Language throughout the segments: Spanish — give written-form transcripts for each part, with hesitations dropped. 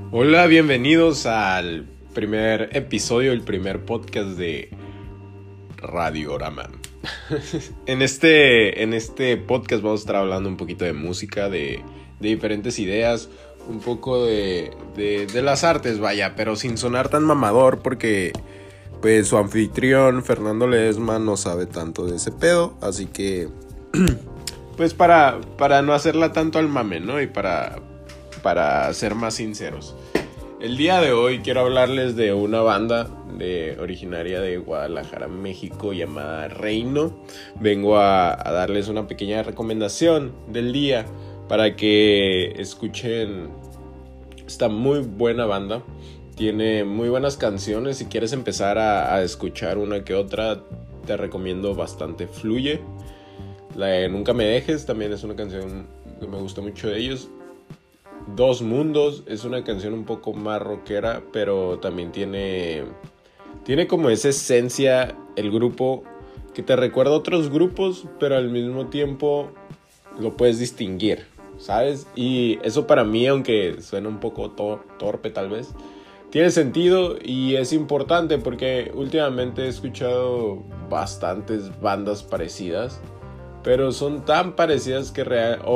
Hola, bienvenidos al primer episodio, el primer podcast de Radiorama. En este podcast vamos a estar hablando un poquito de música, de diferentes ideas, un poco de las artes, vaya, pero sin sonar tan mamador porque pues su anfitrión Fernando Ledesma no sabe tanto de ese pedo, así que pues para no hacerla tanto al mame, ¿no? Y para ser más sinceros. El día de hoy quiero hablarles de una banda originaria de Guadalajara, México, llamada Reino. Vengo a darles una pequeña recomendación del día para que escuchen esta muy buena banda. Tiene muy buenas canciones. Si quieres empezar a escuchar una que otra, te recomiendo bastante Fluye. La de Nunca Me Dejes también es una canción que me gusta mucho de ellos. Dos Mundos es una canción un poco más rockera, pero también tiene como esa esencia el grupo que te recuerda a otros grupos, pero al mismo tiempo lo puedes distinguir, ¿sabes? Y eso para mí, aunque suena un poco torpe tal vez, tiene sentido y es importante porque últimamente he escuchado bastantes bandas parecidas, pero son tan parecidas que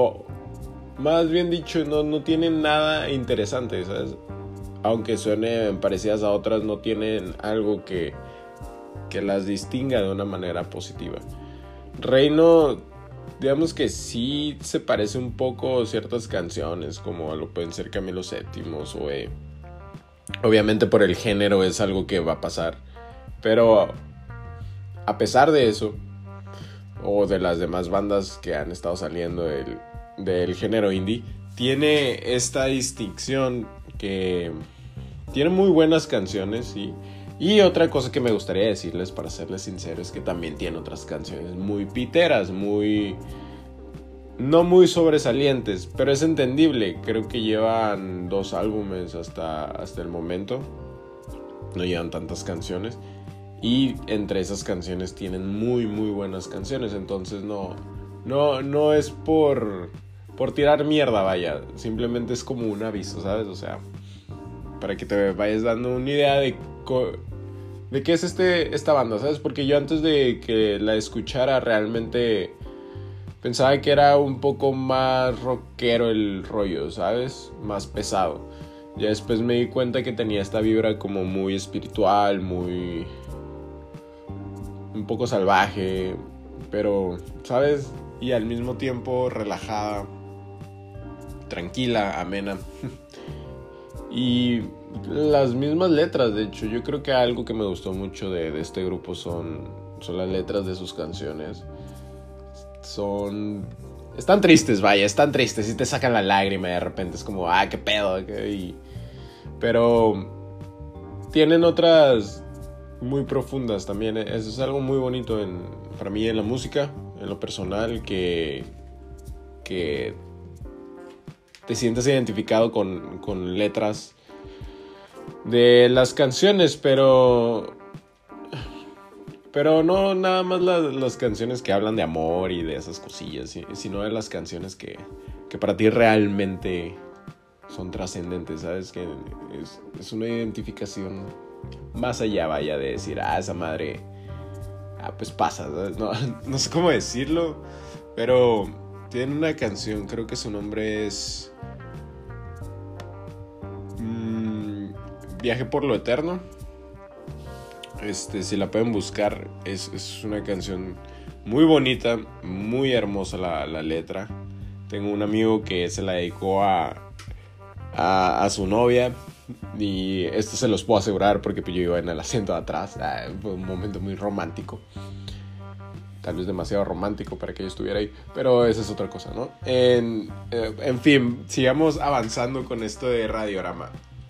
más bien dicho, no tienen nada interesante, ¿sabes? Aunque suenen parecidas a otras, no tienen algo que las distinga de una manera positiva. Reino, digamos que sí se parece un poco a ciertas canciones, como lo pueden ser Camilo VII o Zoé. Obviamente por el género es algo que va a pasar, pero a pesar de eso, o de las demás bandas que han estado saliendo del género indie, tiene esta distinción que tiene muy buenas canciones y otra cosa que me gustaría decirles, para serles sincero, es que también tiene otras canciones muy piteras, no muy sobresalientes, pero es entendible. Creo que llevan 2 álbumes hasta el momento, no llevan tantas canciones. Y entre esas canciones tienen muy muy buenas canciones. Entonces no es por tirar mierda, vaya. Simplemente es como un aviso, ¿sabes? O sea, para que te vayas dando una idea de qué es esta banda, ¿sabes? Porque yo antes de que la escuchara realmente pensaba que era un poco más rockero el rollo, ¿sabes? Más pesado. Ya después me di cuenta que tenía esta vibra como muy espiritual, un poco salvaje, pero, ¿sabes? Y al mismo tiempo relajada, tranquila, amena. Y las mismas letras, de hecho, yo creo que algo que me gustó mucho de este grupo son las letras de sus canciones. Están tristes, vaya, están tristes y te sacan la lágrima y de repente es como, qué pedo, pero tienen otras muy profundas también. Eso es algo muy bonito para mí en la música, en lo personal, que te sientes identificado con letras de las canciones, pero no nada más las canciones que hablan de amor y de esas cosillas, sino de las canciones que para ti realmente son trascendentes, ¿sabes? Que es una identificación más allá, vaya, de decir, esa madre, pues pasa, no sé cómo decirlo, pero tiene una canción, creo que su nombre es Viaje por lo Eterno. Si la pueden buscar, es una canción muy bonita, muy hermosa la letra. Tengo un amigo que se la dedicó a su novia, y esto se los puedo asegurar porque yo iba en el asiento de atrás. Fue un momento muy romántico, tal vez demasiado romántico para que yo estuviera ahí, pero esa es otra cosa, ¿no? En fin, sigamos avanzando con esto de Radiorama.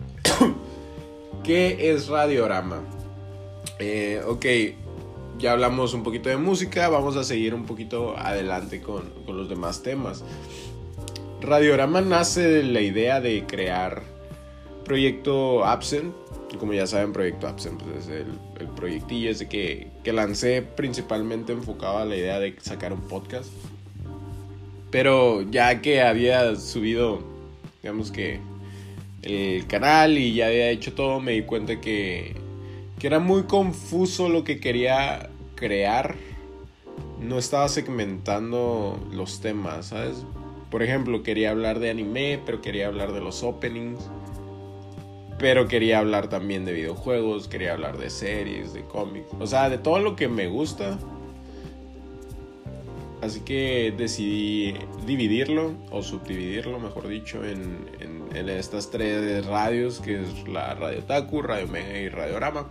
¿Qué es Radiorama? Ok, ya hablamos un poquito de música, vamos a seguir un poquito adelante con los demás temas. Radiorama nace de la idea de crear Proyecto Absent. Como ya saben, Proyecto Absent pues, es el proyectillo ese que lancé, principalmente enfocado a la idea de sacar un podcast. Pero ya que había subido, digamos que el canal y ya había hecho todo, me di cuenta que era muy confuso lo que quería crear. No estaba segmentando los temas, ¿sabes? Por ejemplo, quería hablar de anime, pero quería hablar de los openings. Pero quería hablar también de videojuegos, quería hablar de series, de cómics. O sea, de todo lo que me gusta. Así que decidí dividirlo, o subdividirlo, mejor dicho, en estas 3 radios, que es la Radio Otaku, Radio Omega y Radiorama.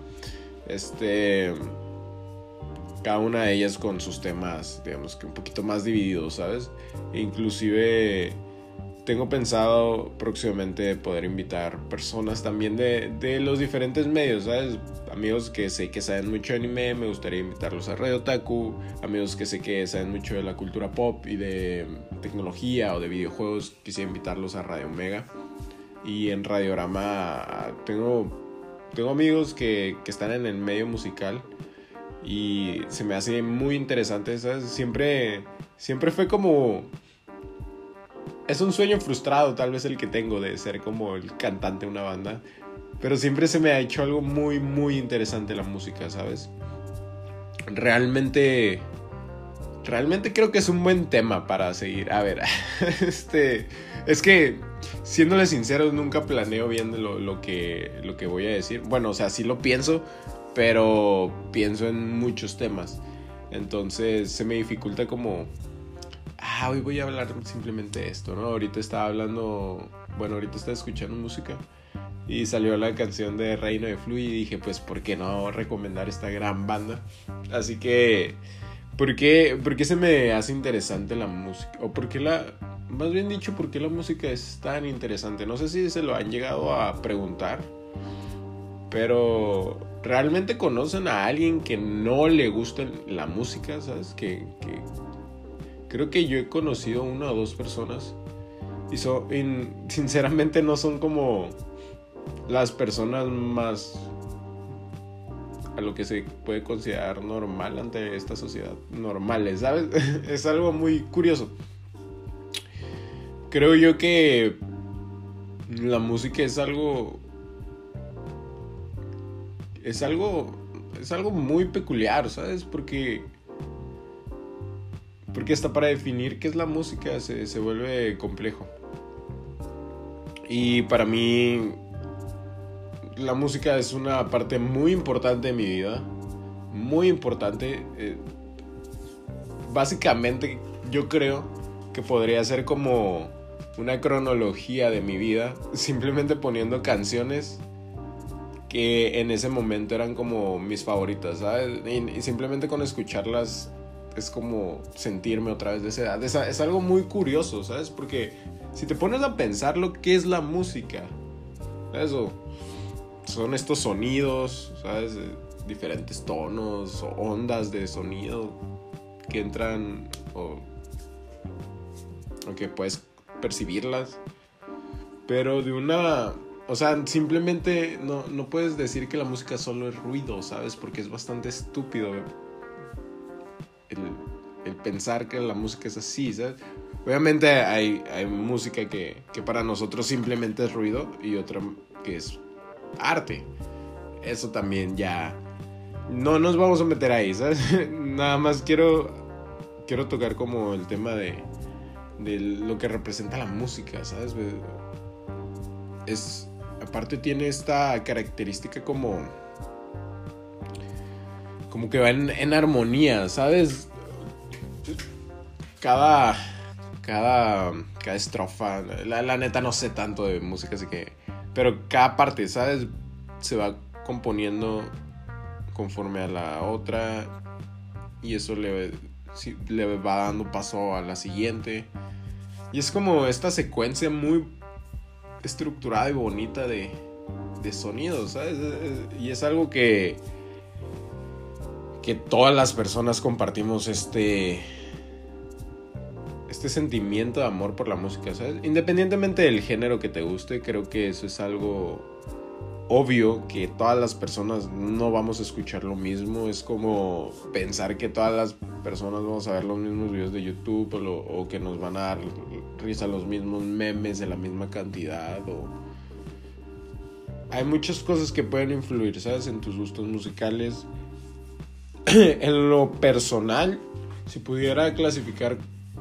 Cada una de ellas con sus temas, digamos que un poquito más divididos, ¿sabes? E inclusive tengo pensado próximamente poder invitar personas también de los diferentes medios, ¿sabes? Amigos que sé que saben mucho de anime, me gustaría invitarlos a Radio Otaku. Amigos que sé que saben mucho de la cultura pop y de tecnología o de videojuegos, quisiera invitarlos a Radio Omega. Y en Radiorama tengo amigos que están en el medio musical y se me hace muy interesante, ¿sabes? Siempre fue como... Es un sueño frustrado tal vez el que tengo de ser como el cantante de una banda, pero siempre se me ha hecho algo muy muy interesante la música, ¿sabes? Realmente creo que es un buen tema para seguir. A ver, es que siéndole sinceros nunca planeo bien lo que voy a decir. Bueno, o sea, sí lo pienso, pero pienso en muchos temas. Entonces se me dificulta como... hoy voy a hablar simplemente de esto, ¿no? Ahorita estaba escuchando música y salió la canción de Reino de Flu y dije, pues, ¿por qué no recomendar esta gran banda? Así que, ¿por qué se me hace interesante la música? O ¿por qué más bien dicho, por qué la música es tan interesante? No sé si se lo han llegado a preguntar, pero ¿realmente conocen a alguien que no le guste la música? ¿Sabes? Creo que yo he conocido 1 o 2 personas y sinceramente no son como las personas más a lo que se puede considerar normal ante esta sociedad, normales, ¿sabes? Es algo muy curioso. Creo yo que la música es algo muy peculiar, ¿sabes? Porque hasta para definir qué es la música se vuelve complejo. Y para mí la música es una parte muy importante de mi vida. Muy importante. Básicamente yo creo que podría ser como una cronología de mi vida, simplemente poniendo canciones que en ese momento eran como mis favoritas, ¿sabes? Y simplemente con escucharlas es como sentirme otra vez de esa edad. Es algo muy curioso, ¿sabes? Porque si te pones a pensarlo, ¿qué es la música? Eso son estos sonidos, ¿sabes? Diferentes tonos o ondas de sonido que entran o que puedes percibirlas, pero o sea, simplemente no puedes decir que la música solo es ruido, ¿sabes? Porque es bastante estúpido el pensar que la música es así, ¿sabes? Obviamente hay música que para nosotros simplemente es ruido y otra que es arte. Eso también ya... No nos vamos a meter ahí, ¿sabes? Nada más quiero tocar como el tema de lo que representa la música, ¿sabes? Aparte tiene esta característica como que va en armonía, ¿sabes? Cada estrofa, la neta no sé tanto de música, así que... Pero cada parte, ¿sabes? Se va componiendo conforme a la otra y eso le va dando paso a la siguiente. Y es como esta secuencia muy estructurada y bonita de sonidos, ¿sabes? Y es algo que todas las personas compartimos este sentimiento de amor por la música, ¿sabes? Independientemente del género que te guste, creo que eso es algo obvio, que todas las personas no vamos a escuchar lo mismo. Es como pensar que todas las personas vamos a ver los mismos videos de YouTube o que nos van a dar risa los mismos memes en la misma cantidad hay muchas cosas que pueden influir, ¿sabes? En tus gustos musicales. En lo personal, si pudiera clasificar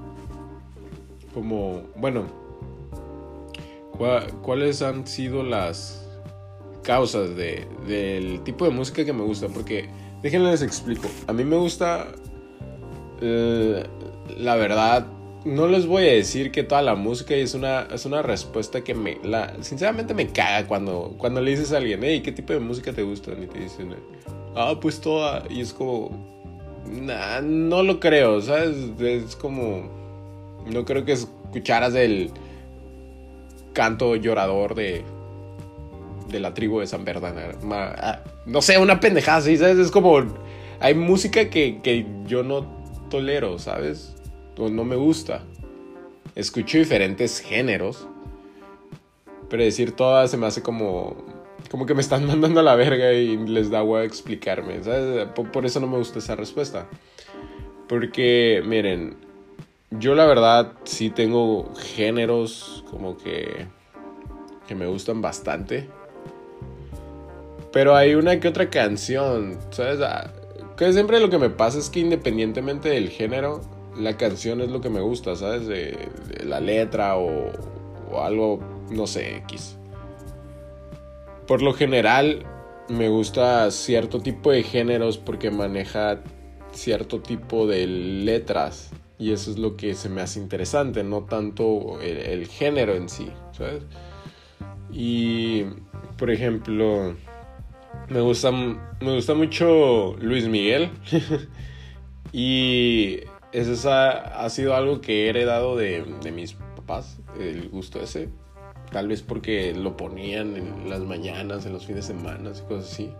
como, bueno, ¿cuáles han sido las causas del tipo de música que me gusta? Porque, déjenme les explico. A mí me gusta, la verdad, no les voy a decir que toda la música, y es una respuesta que sinceramente me caga cuando le dices a alguien, hey, ¿qué tipo de música te gusta? Y te dicen, pues toda. Y es como, nah, no lo creo, ¿sabes? Es como, no creo que escucharas el canto llorador de la tribu de San Bernardo. No sé, una pendejada así, ¿sabes? Es como, hay música que yo no tolero, ¿sabes? O no me gusta. Escucho diferentes géneros, pero decir todas se me hace como que me están mandando a la verga y les da huevo explicarme, ¿sabes? Por eso no me gusta esa respuesta. Porque, miren, yo la verdad sí tengo géneros como que me gustan bastante. Pero hay una que otra canción, ¿sabes? Que siempre lo que me pasa es que independientemente del género, la canción es lo que me gusta, ¿sabes? De la letra o algo, no sé, X. Por lo general, me gusta cierto tipo de géneros porque maneja cierto tipo de letras. Y eso es lo que se me hace interesante, no tanto el género en sí, ¿sabes? Y, por ejemplo, me gusta mucho Luis Miguel. Y eso ha sido algo que he heredado de mis papás, el gusto ese. Tal vez porque lo ponían en las mañanas, en los fines de semana y cosas así.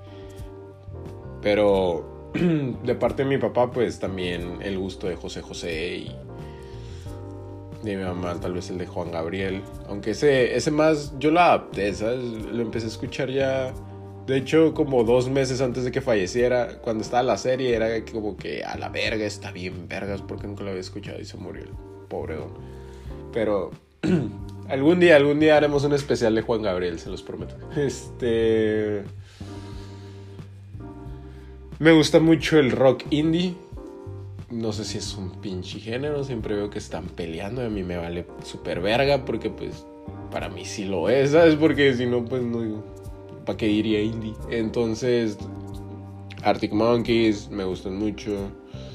Pero de parte de mi papá, pues también el gusto de José José, y de mi mamá tal vez el de Juan Gabriel. Aunque ese más yo lo adapté, ¿sabes? Lo empecé a escuchar ya, de hecho, como 2 meses antes de que falleciera. Cuando estaba la serie era como que a la verga, está bien vergas, porque nunca lo había escuchado y se murió el pobre don. Pero algún día haremos un especial de Juan Gabriel, se los prometo. Me gusta mucho el rock indie. No sé si es un pinche género, siempre veo que están peleando. A mí me vale super verga, porque pues para mí sí lo es, ¿sabes? Porque si no, pues no, ¿para qué diría indie? Entonces, Arctic Monkeys me gustan mucho.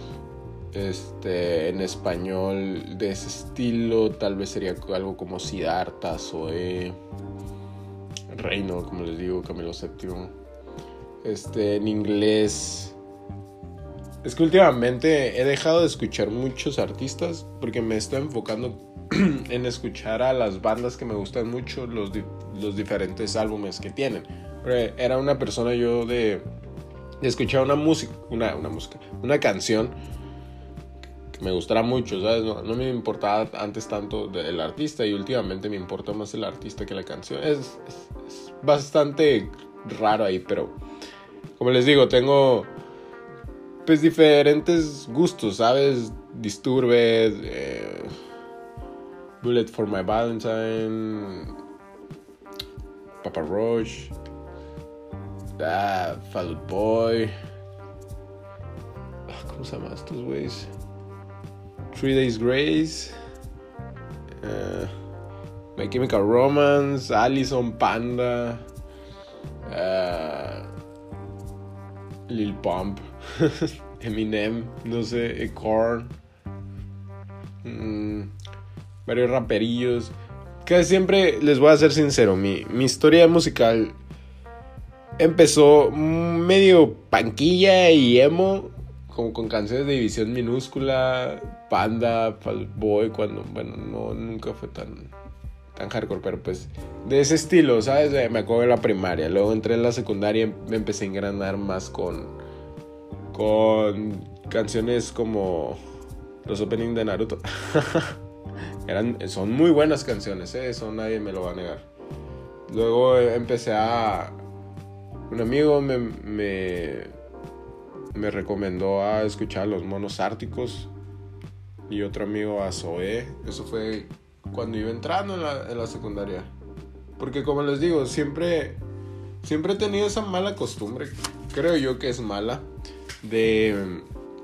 En español de ese estilo tal vez sería algo como Siddhartha, Zoé, Reino, como les digo, Camilo VII. En inglés, es que últimamente he dejado de escuchar muchos artistas porque me estoy enfocando en escuchar a las bandas que me gustan mucho, los diferentes álbumes que tienen. Era una persona yo de escuchar una canción que me gustara mucho, ¿sabes? No me importaba antes tanto el artista, y últimamente me importa más el artista que la canción. Es bastante raro ahí, pero como les digo, tengo pues diferentes gustos, ¿sabes? Disturbed, Bullet for My Valentine, Papa Roach, Fall Out Boy, ¿cómo se llaman estos güeyes? 3 Days Grace, My Chemical Romance, Allison, Panda, Lil Pump, Eminem, no sé, Korn, varios raperillos. Que siempre les voy a ser sincero, mi historia musical empezó medio panquilla y emo, como con canciones de División Minúscula, Panda, Fall Out Boy, cuando, bueno, nunca fue tan hardcore, pero pues de ese estilo, ¿sabes? Me acuerdo de la primaria. Luego entré en la secundaria y me empecé a engranar más con canciones como los openings de Naruto. Son muy buenas canciones, eso nadie me lo va a negar. Luego un amigo me recomendó a escuchar a Los Monos Árticos, y otro amigo a Zoé. Eso fue cuando iba entrando en la secundaria. Porque como les digo, siempre siempre he tenido esa mala costumbre, creo yo que es mala, de...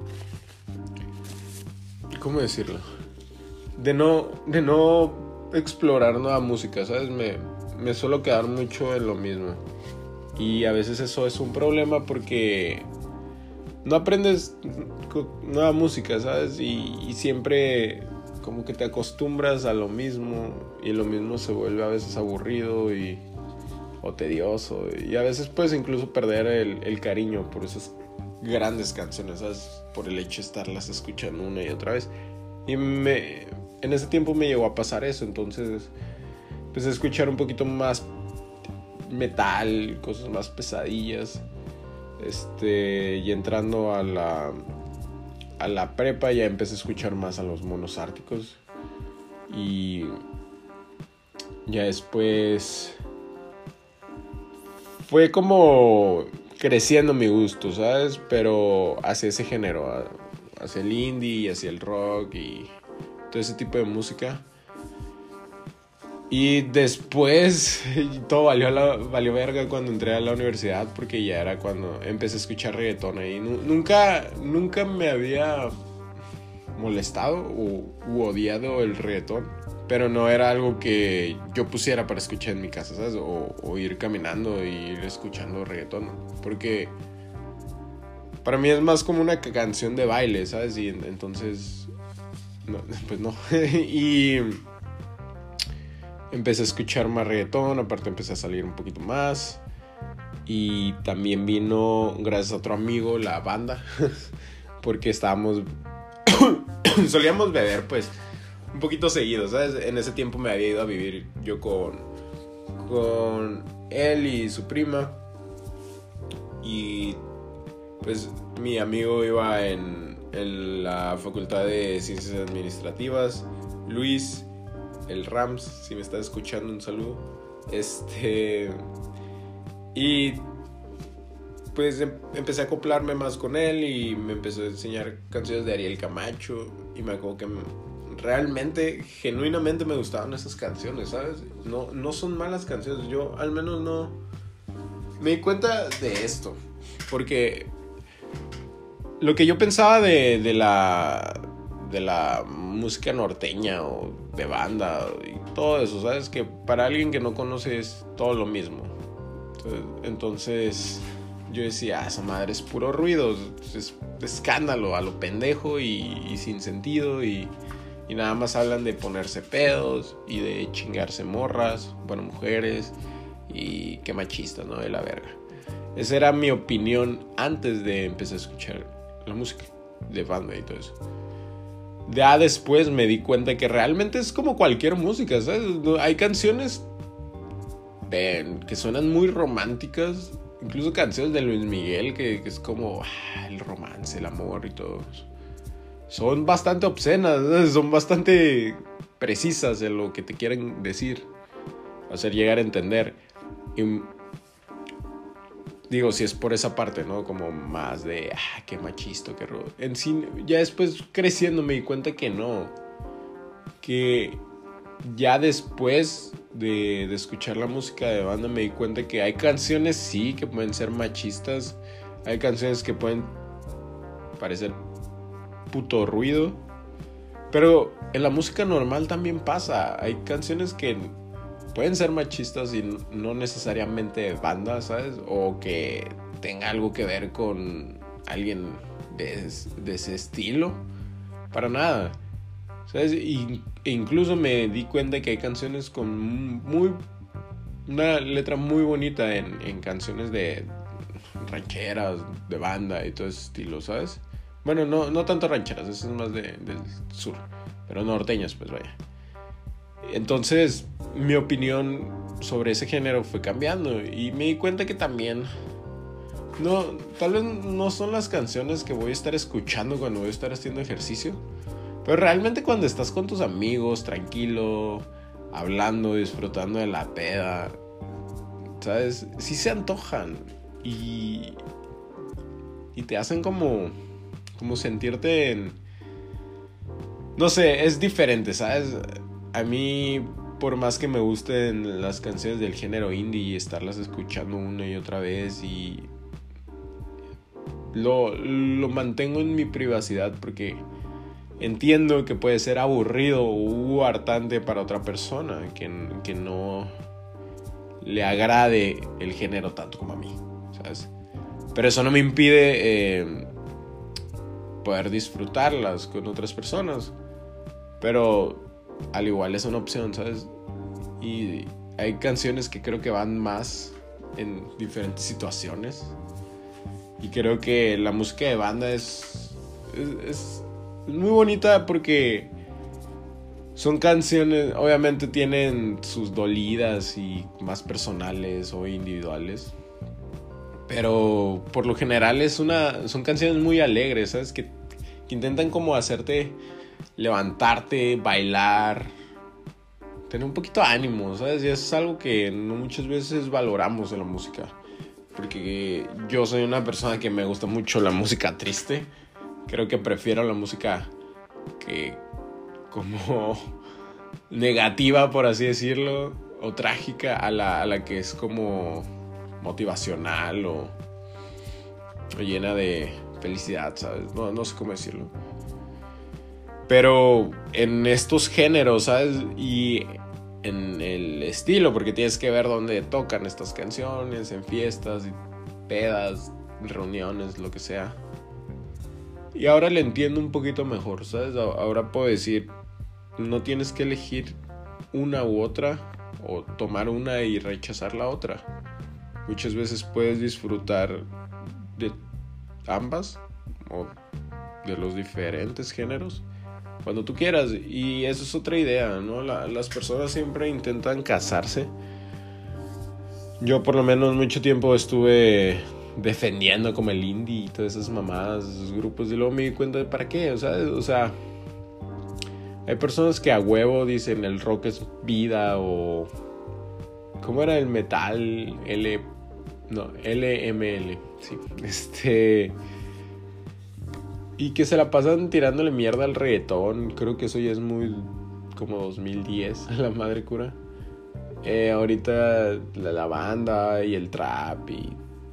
¿Cómo decirlo? De no explorar nueva música, ¿sabes? Me suelo quedar mucho en lo mismo. Y a veces eso es un problema porque no aprendes nueva música, ¿sabes? Y siempre como que te acostumbras a lo mismo y lo mismo se vuelve a veces aburrido o tedioso. Y a veces puedes incluso perder el cariño por esas grandes canciones, ¿sabes? Por el hecho de estarlas escuchando una y otra vez. Y en ese tiempo me llegó a pasar eso, entonces empecé a escuchar un poquito más metal, cosas más pesadillas. Y entrando a la prepa ya empecé a escuchar más a los Monos Árticos. Y ya después fue como creciendo mi gusto, ¿sabes? Pero hacia ese género, hacia el indie, hacia el rock y todo ese tipo de música. Y después todo valió verga cuando entré a la universidad, porque ya era cuando empecé a escuchar reggaetón ahí. Nunca me había molestado u odiado el reggaetón, pero no era algo que yo pusiera para escuchar en mi casa, ¿sabes? O ir caminando e ir escuchando reggaetón, porque para mí es más como una canción de baile, ¿sabes? Y entonces, no, pues no. Y empecé a escuchar más reggaetón, aparte empecé a salir un poquito más. Y también vino, gracias a otro amigo, la banda. Porque solíamos beber, pues, un poquito seguido, ¿sabes? En ese tiempo me había ido a vivir yo con él y su prima. Y pues mi amigo iba en la Facultad de Ciencias Administrativas, Luis, el Rams, si me estás escuchando, un saludo. Y pues empecé a acoplarme más con él y me empezó a enseñar canciones de Ariel Camacho. Y me acuerdo que realmente, genuinamente me gustaban esas canciones, ¿sabes? No son malas canciones, yo al menos no me di cuenta de esto. Porque lo que yo pensaba de la música norteña o de banda y todo eso, ¿sabes? Que para alguien que no conoce es todo lo mismo. Entonces yo decía, esa madre es puro ruido, es escándalo a lo pendejo y sin sentido y nada más hablan de ponerse pedos y de chingarse morras, bueno, mujeres, y qué machistas, ¿no? De la verga. Esa era mi opinión antes de empezar a escuchar la música de banda y todo eso. Ya después me di cuenta que realmente es como cualquier música, ¿sabes? Hay canciones que suenan muy románticas, incluso canciones de Luis Miguel que es como el romance, el amor y todo. Son bastante obscenas, ¿sabes? Son bastante precisas en lo que te quieren decir, hacer llegar a entender. Y digo, si es por esa parte, ¿no? Como más de, qué machista, qué rudo. En sí, ya después creciendo me di cuenta que no. Que ya después de escuchar la música de banda me di cuenta que hay canciones, sí, que pueden ser machistas. Hay canciones que pueden parecer puto ruido. Pero en la música normal también pasa. Hay canciones que pueden ser machistas y no necesariamente de banda, ¿sabes? O que tenga algo que ver con alguien de ese estilo. Para nada, ¿sabes? E incluso me di cuenta que hay canciones con una letra muy bonita en canciones de rancheras, de banda y todo ese estilo, ¿sabes? Bueno, no tanto rancheras, eso es más del sur, pero norteñas, pues vaya. Entonces mi opinión sobre ese género fue cambiando y me di cuenta que también tal vez no son las canciones que voy a estar escuchando cuando voy a estar haciendo ejercicio, pero realmente cuando estás con tus amigos, tranquilo, hablando, disfrutando de la peda, ¿sabes? Sí se antojan y te hacen como sentirte no sé, es diferente, ¿sabes? A mí por más que me gusten las canciones del género indie y estarlas escuchando una y otra vez, y lo mantengo en mi privacidad porque entiendo que puede ser aburrido o hartante para otra persona que no le agrade el género tanto como a mí, ¿sabes? Pero eso no me impide poder disfrutarlas con otras personas. Pero al igual es una opción, ¿sabes? Y hay canciones que creo que van más en diferentes situaciones. Y creo que la música de banda es muy bonita porque son canciones, obviamente tienen sus dolidas y más personales o individuales. Pero por lo general son canciones muy alegres, ¿sabes? Que intentan como hacerte levantarte, bailar, tener un poquito de ánimo, ¿sabes? Y eso es algo que no muchas veces valoramos en la música. Porque yo soy una persona que me gusta mucho la música triste. Creo que prefiero la música que como negativa, por así decirlo, o trágica, a la que es como motivacional o llena de felicidad, ¿sabes? No sé cómo decirlo. Pero en estos géneros, ¿sabes? Y en el estilo, porque tienes que ver dónde tocan estas canciones, en fiestas, pedas, reuniones, lo que sea. Y ahora le entiendo un poquito mejor, ¿sabes? Ahora puedo decir, no tienes que elegir una u otra, o tomar una y rechazar la otra. Muchas veces puedes disfrutar de ambas, o de los diferentes géneros, cuando tú quieras. Y eso es otra idea, ¿no? Las personas siempre intentan casarse. Yo por lo menos mucho tiempo estuve defendiendo como el indie y todas esas mamadas, esos grupos, y luego me di cuenta de para qué, o sea, hay personas que a huevo dicen el rock es vida, o ¿cómo era el metal? LML, sí, y que se la pasan tirándole mierda al reggaetón. Creo que eso ya es muy como 2010, a la madre cura. Ahorita la banda y el trap y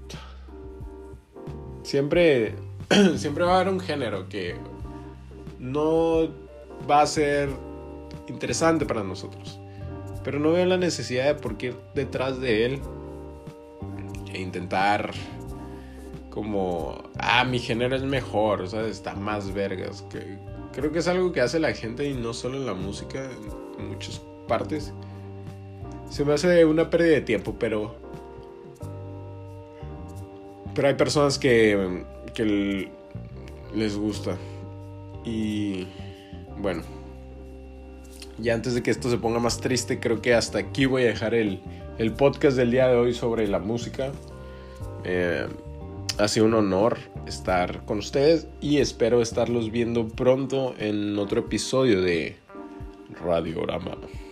siempre va a haber un género que no va a ser interesante para nosotros, pero no veo la necesidad de por qué ir detrás de él e intentar como, mi género es mejor, o sea, está más vergas. Que creo que es algo que hace la gente, y no solo en la música, en muchas partes. Se me hace una pérdida de tiempo, pero hay personas que les gusta. Y bueno, ya antes de que esto se ponga más triste, creo que hasta aquí voy a dejar el podcast del día de hoy sobre la música. Ha sido un honor estar con ustedes y espero estarlos viendo pronto en otro episodio de Radiorama.